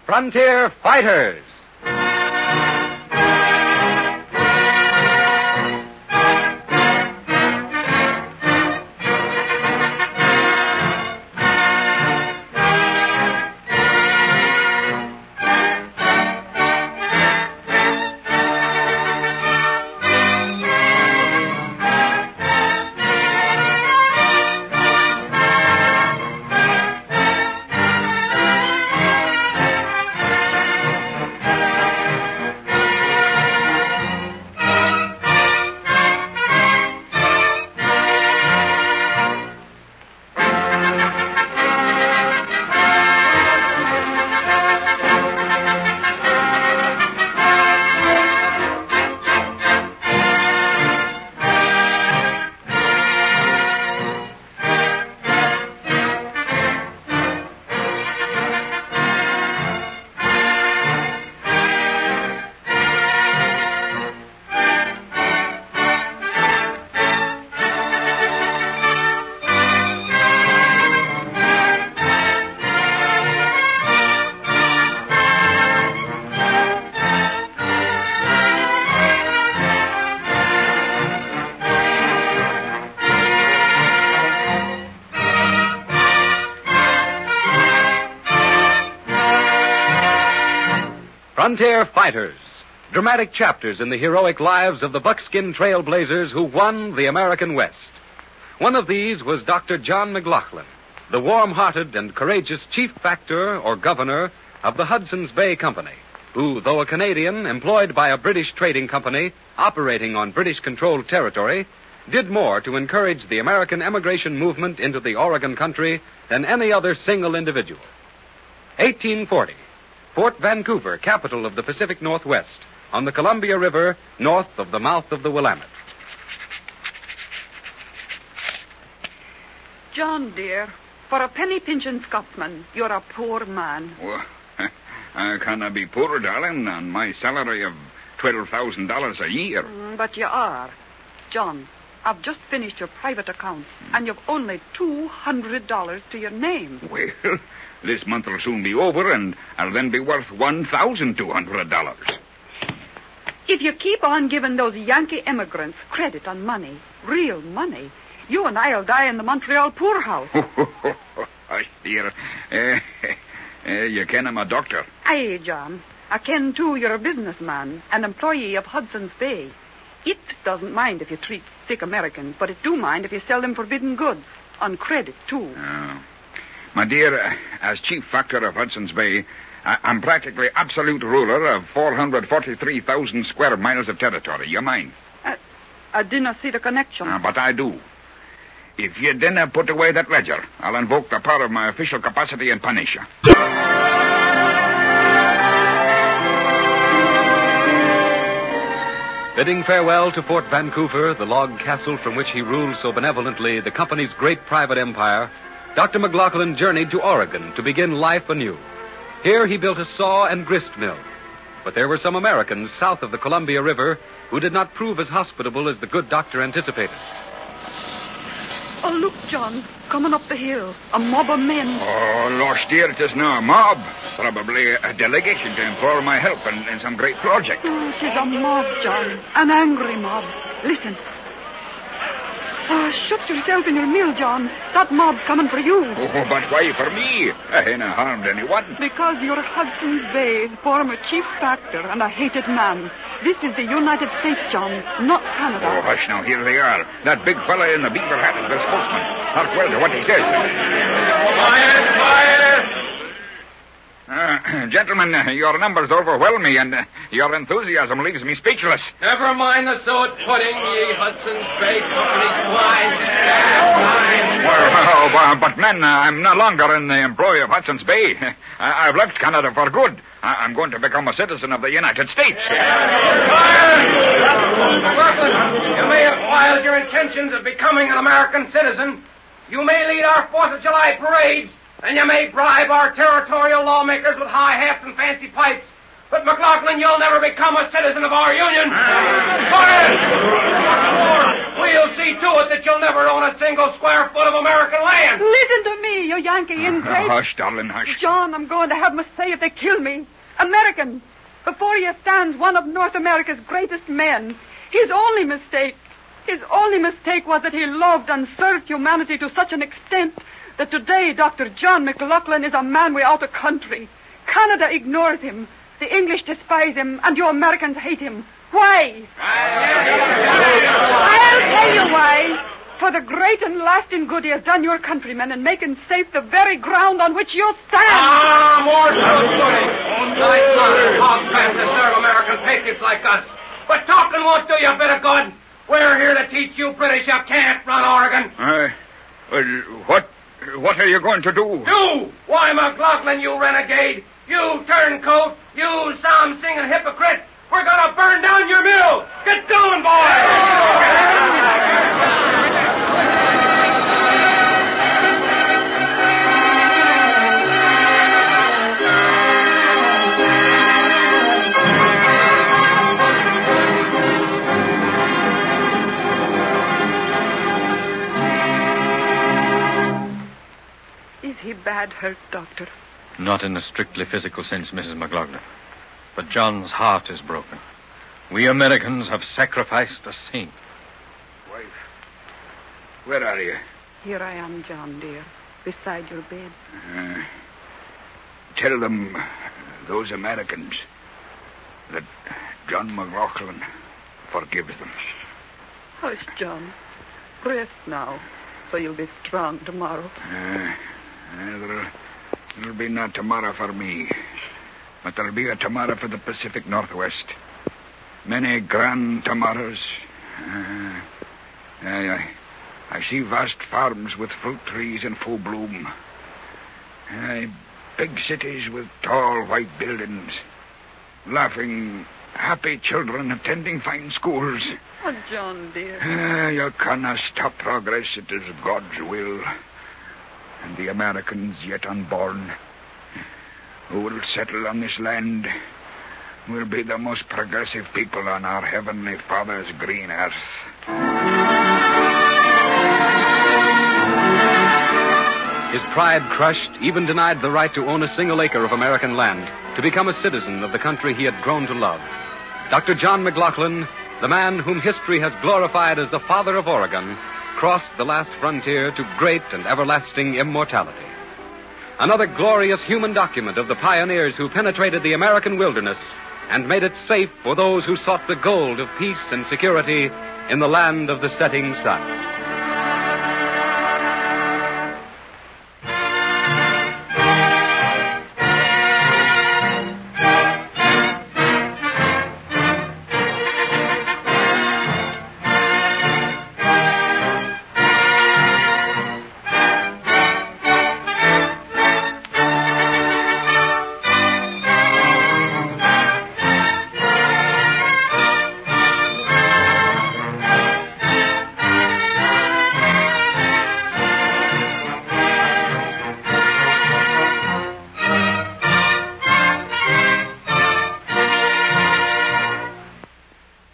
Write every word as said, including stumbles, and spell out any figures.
Frontier Fighters. Frontier Fighters, dramatic chapters in the heroic lives of the buckskin trailblazers who won the American West. One of these was Doctor John McLaughlin, the warm-hearted and courageous chief factor or governor of the Hudson's Bay Company, who, though a Canadian employed by a British trading company operating on British-controlled territory, did more to encourage the American emigration movement into the Oregon country than any other single individual. eighteen forty. Fort Vancouver, capital of the Pacific Northwest, on the Columbia River, north of the mouth of the Willamette. John, dear, for a penny-pinching Scotsman, you're a poor man. Well, I cannot be poor, darling, on my salary of twelve thousand dollars a year. Mm, but you are. John, I've just finished your private accounts, and you've only two hundred dollars to your name. Well, this month will soon be over, and I'll then be worth one thousand two hundred dollars. If you keep on giving those Yankee immigrants credit on money, real money, you and I'll die in the Montreal poorhouse. Dear, uh, uh, you ken I'm a doctor. Aye, John. I ken, too, you're a businessman, an employee of Hudson's Bay. It doesn't mind if you treat sick Americans, but it do mind if you sell them forbidden goods, on credit, too. Oh. My dear, uh, as chief factor of Hudson's Bay, I- I'm practically absolute ruler of four hundred forty-three thousand square miles of territory. You mind? I, I didn't see the connection. Uh, but I do. If you didn't put away that ledger, I'll invoke the power of my official capacity and punish you. Bidding farewell to Fort Vancouver, the log castle from which he ruled so benevolently the company's great private empire, Doctor McLaughlin journeyed to Oregon to begin life anew. Here he built a saw and grist mill. But there were some Americans south of the Columbia River who did not prove as hospitable as the good doctor anticipated. Oh, look, John, coming up the hill. A mob of men. Oh, lost dear, it is now a mob. Probably a delegation to implore my help in, in some great project. Oh, it is a mob, John. An angry mob. Listen. Oh, shut yourself in your mill, John. That mob's coming for you. Oh, but why for me? I ain't harmed anyone. Because you're Hudson's Bay, former chief factor and a hated man. This is the United States, John, not Canada. Oh, hush now, here they are. That big fella in the beaver hat is their spokesman. Hark well to what he says. Quiet, quiet! Uh, gentlemen, uh, your numbers overwhelm me, and uh, your enthusiasm leaves me speechless. Never mind the suet pudding, ye Hudson's Bay Company swine. Well, oh, but men, uh, I'm no longer in the employ of Hudson's Bay. I- I've left Canada for good. I- I'm going to become a citizen of the United States. Quiet! You may have filed your intentions of becoming an American citizen. You may lead our Fourth of July parades. And you may bribe our territorial lawmakers with high hats and fancy pipes. But, McLaughlin, you'll never become a citizen of our union. Quiet! We we'll see to it that you'll never own a single square foot of American land. Listen to me, you Yankee ingrate. Uh, hush, darling, hush. John, I'm going to have my say if they kill me. American. Before you stands one of North America's greatest men. His only mistake, his only mistake was that he loved and served humanity to such an extent that today Doctor John McLaughlin is a man without a country. Canada ignores him. The English despise him, and you Americans hate him. Why? I'll tell you why. For the great and lasting good he has done your countrymen in making safe the very ground on which you stand. Ah, more truth pudding. Nice lot of hog fat to serve American patriots like us. But talking won't do you a bit of good. We're here to teach you British you can't run Oregon. Uh, well, what, what are you going to do? Do? Why, McLaughlin, you renegade. You turncoat. You psalm-singing hypocrite. We're going to burn down your mill. Get going, boys. Is he bad hurt, Doctor? Not in a strictly physical sense, Missus McLaughlin. But John's heart is broken. We Americans have sacrificed a saint. Wife, where are you? Here I am, John, dear, beside your bed. Uh, tell them, those Americans, that John McLaughlin forgives them. Hush, John. Rest now, so you'll be strong tomorrow. Uh, there'll, there'll be not tomorrow for me. But there'll be a tomorrow for the Pacific Northwest. Many grand tomorrows. Uh, I, I, I see vast farms with fruit trees in full bloom. Uh, big cities with tall white buildings. Laughing, happy children attending fine schools. Oh, John, dear. Uh, you cannot stop progress. It is God's will. And the Americans yet unborn, who will settle on this land, will be the most progressive people on our Heavenly Father's green earth. His pride crushed, even denied the right to own a single acre of American land, to become a citizen of the country he had grown to love. Doctor John McLaughlin, the man whom history has glorified as the father of Oregon, crossed the last frontier to great and everlasting immortality. Another glorious human document of the pioneers who penetrated the American wilderness and made it safe for those who sought the gold of peace and security in the land of the setting sun.